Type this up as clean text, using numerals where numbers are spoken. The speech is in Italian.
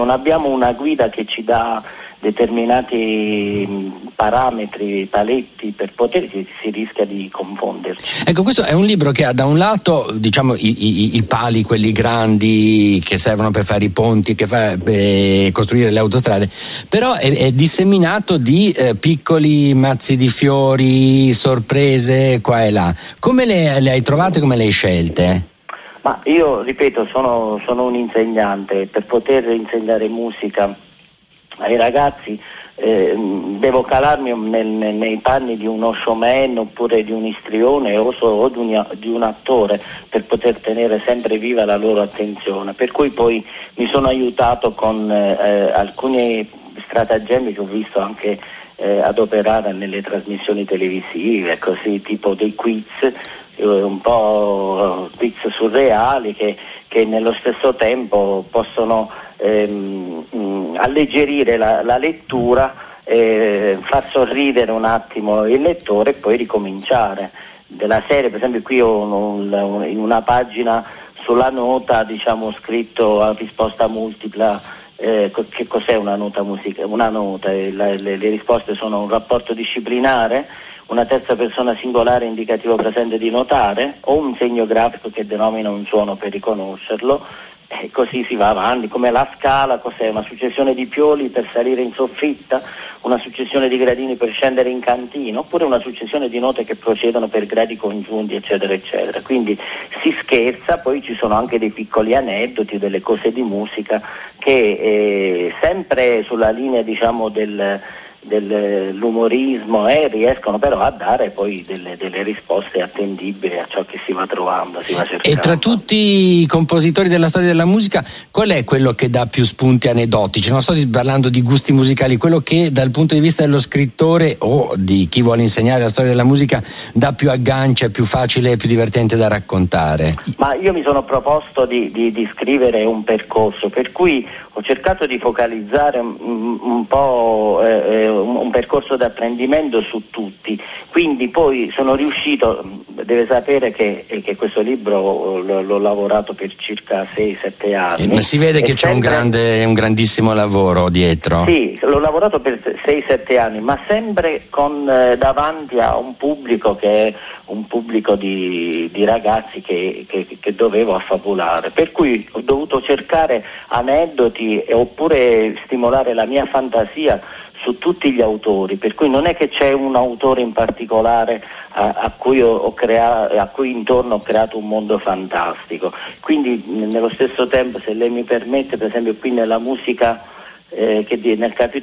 Non abbiamo una guida che ci dà determinati parametri, paletti per poter, si rischia di confonderci. Ecco, questo è un libro che ha da un lato, diciamo, i pali, quelli grandi che servono per fare i ponti, per costruire le autostrade, però è disseminato di piccoli mazzi di fiori, sorprese qua e là. Come le hai trovate, come le hai scelte? Ma io, ripeto, sono un insegnante. Per poter insegnare musica ai ragazzi devo calarmi nei panni di uno showman oppure di un istrione o di un attore per poter tenere sempre viva la loro attenzione. Per cui poi mi sono aiutato con alcuni stratagemmi che ho visto anche adoperare nelle trasmissioni televisive, così, tipo dei quiz, un po' quiz surreali che nello stesso tempo possono alleggerire la lettura, far sorridere un attimo il lettore e poi ricominciare. Della serie, per esempio, qui ho in una pagina sulla nota, diciamo, scritto a risposta multipla. Che cos'è una nota musicale? Una nota, le risposte sono un rapporto disciplinare, una terza persona singolare indicativo presente di notare, o un segno grafico che denomina un suono per riconoscerlo, e così si va avanti. Come la scala, cos'è? Una successione di pioli per salire in soffitta, una successione di gradini per scendere in cantina, oppure una successione di note che procedono per gradi congiunti, eccetera, eccetera. Quindi si scherza, poi ci sono anche dei piccoli aneddoti, delle cose di musica che sempre sulla linea, diciamo, dell'umorismo riescono però a dare poi delle risposte attendibili a ciò che si va trovando, si va cercando. E tra tutti i compositori della storia della musica, qual è quello che dà più spunti aneddotici? Non sto parlando di gusti musicali, quello che dal punto di vista dello scrittore o di chi vuole insegnare la storia della musica dà più aggancio, è più facile e più divertente da raccontare. Ma io mi sono proposto di scrivere un percorso, per cui ho cercato di focalizzare un po' un percorso di apprendimento su tutti, quindi poi sono riuscito, deve sapere che questo libro l'ho lavorato per circa 6-7 anni. Ma si vede che c'è un grandissimo lavoro dietro. Sì, l'ho lavorato per 6-7 anni, ma sempre con davanti a un pubblico che è un pubblico di ragazzi che dovevo affabulare, per cui ho dovuto cercare aneddoti oppure stimolare la mia fantasia su tutti gli autori, per cui non è che c'è un autore in particolare a cui intorno ho creato un mondo fantastico. Quindi nello stesso tempo, se lei mi permette, per esempio qui nella musica nel capitolo